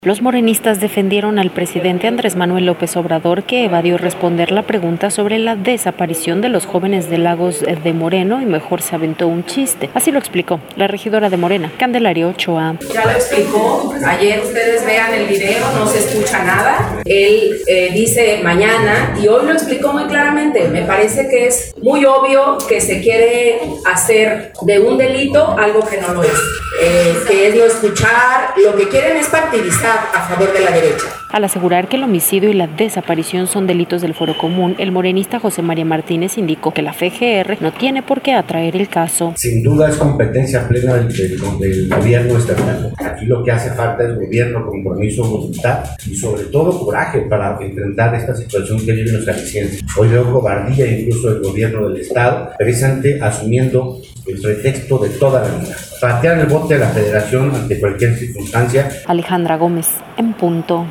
Los morenistas defendieron al presidente Andrés Manuel López Obrador, que evadió responder la pregunta sobre la desaparición de los jóvenes de Lagos de Moreno y mejor se aventó un chiste. Así lo explicó la regidora de Morena, Candelaria Ochoa. Ya lo explicó, ayer ustedes vean el video, no se escucha nada. Él dice mañana y hoy lo explicó muy claramente. Me parece que es muy obvio que se quiere hacer de un delito algo que no lo es. Que es no escuchar, lo que quieren es partidizar a favor de la derecha. Al asegurar que el homicidio y la desaparición son delitos del Foro Común, el morenista José María Martínez indicó que la FGR no tiene por qué atraer el caso. Sin duda es competencia plena del gobierno estatal. Aquí lo que hace falta es gobierno, compromiso, voluntad y sobre todo coraje para enfrentar esta situación que viven los jaliscienses. Hoy veo cobardía incluso del gobierno del estado, precisamente asumiendo el pretexto de toda la vida. Patear el bote a la federación ante cualquier circunstancia. Alejandra Gómez, en punto.